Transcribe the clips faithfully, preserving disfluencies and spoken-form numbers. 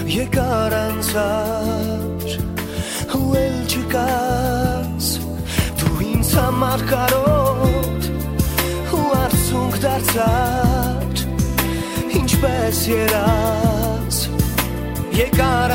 եկար անցար ու էլ չկաս դու ինձ համար կարոտ ու արցունք դարձար ինչպես երաս եկար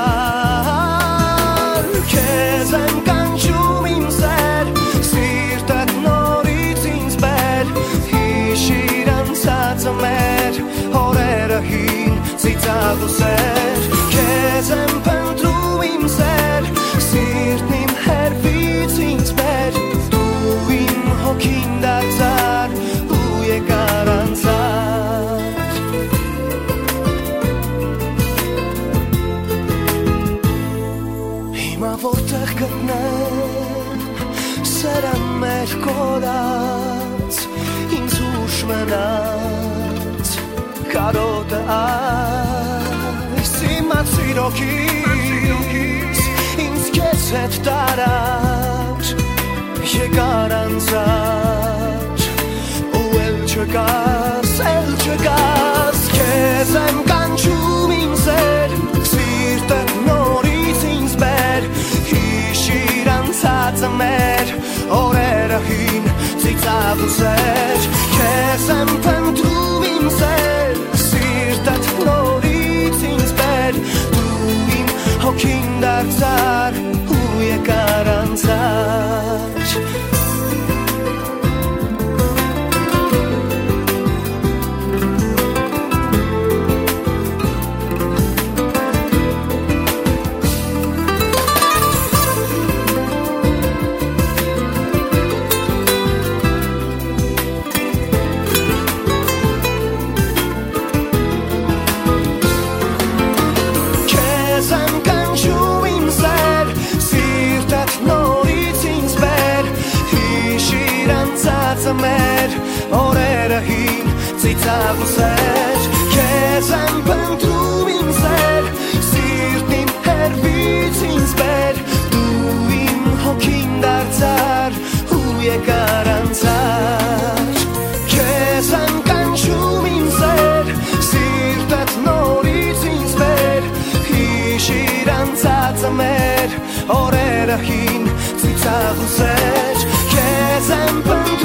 անցար քեզ եմ կանչում իմ սեր սիրտդ նորից ինձ բեր հիշիր անցածը մեր օրերը հին ծիծաղ ու սեր քեզ եմ փնտրում իմ սեր սիրտն իմ հերվից ինձ բեր դու իմ հոգին դարձար ու եկար անցար հիմա որտեղ գտնեմ սերը մեր կորած ինձ ուշ մնաց կարոտը այս իմաց սիրոքից ինձ քեզ հետ տարար եկար անցար ու էլ չկաս, էլ չկաս քեզ եմ կանչում իմ սեր սիրտդ նորից ինձ բեր հիշիր անցածը մեր օրերը հին ծիծաղ ու սեր քեզ եմ փնտրում իմ սեր սիրտդ նորից ինձ բեր դու իմ հոգին դարձար ու եկար անցար մեր օրերը հին ծիծաղ ու սեր քեզ եմ փնտրում իմ սեր սիրտն իմ հերվից ինձ բեր դու իմ հոգին դարձար ու եկար անցար քեզ եմ կանչում իմ սեր սիրտդ նորից ինձ բեր հիշիր անցածը մեր օրերը հին ծիծաղ ու սեր քեզ եմ փնտրում